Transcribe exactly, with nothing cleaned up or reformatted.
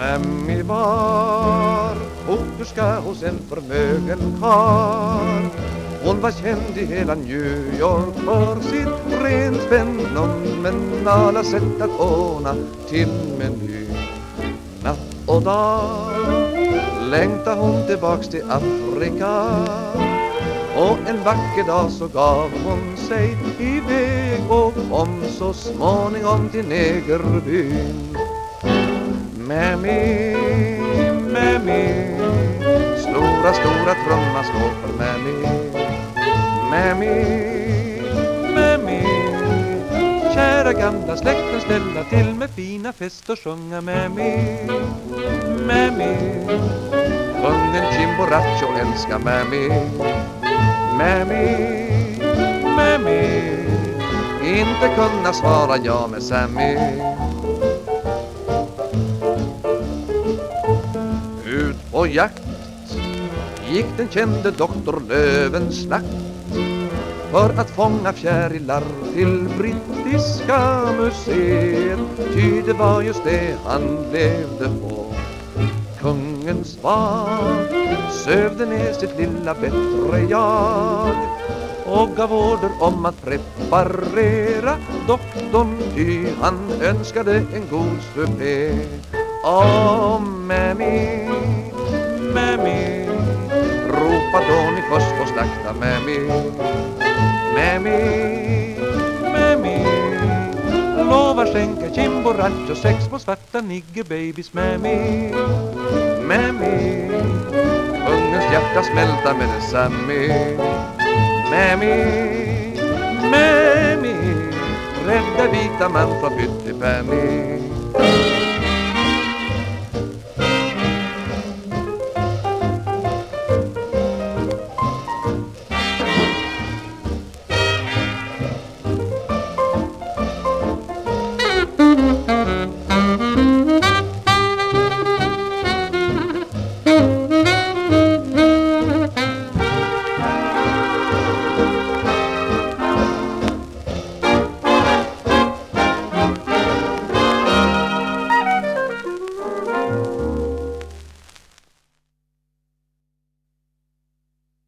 Mammi var foterska hos en förmögen karl. Hon var känd i hela New York för sitt rent fenomenala sätt att ordna till meny. Natt och dag längtade hon tillbaks till Afrika, och en vacker dag så gav hon sig iväg och kom så småningom till negerbyn. Mammi, mammi, stora, stora trumma slår för mammi. Mammi, mammi, kära gamla släkten ställa till med fina fest och sjunga. Mammi, mammi, kungen Chimboracho älskar mammi. Mammi, mammi, inte kunna svara ja med Sammy. Ut på jakt gick den kände doktor Lövenslack för att fånga fjärilar till brittiska museet. Ty det var just det han levde på. Kungen svar sövde ner sitt lilla bättre jag och gav order om att preparera doktorn, ty han önskade en god supé. Åh, mammi, mammi, ropa då ni först och slakta mammi. Mammi, mammi, lova skänka Chimboracho sex på svarta niggerbabies. Mammi, mammi, ungens hjärta smälta med detsamma. Mammi, mammi, rädda vita man från pyttipanni.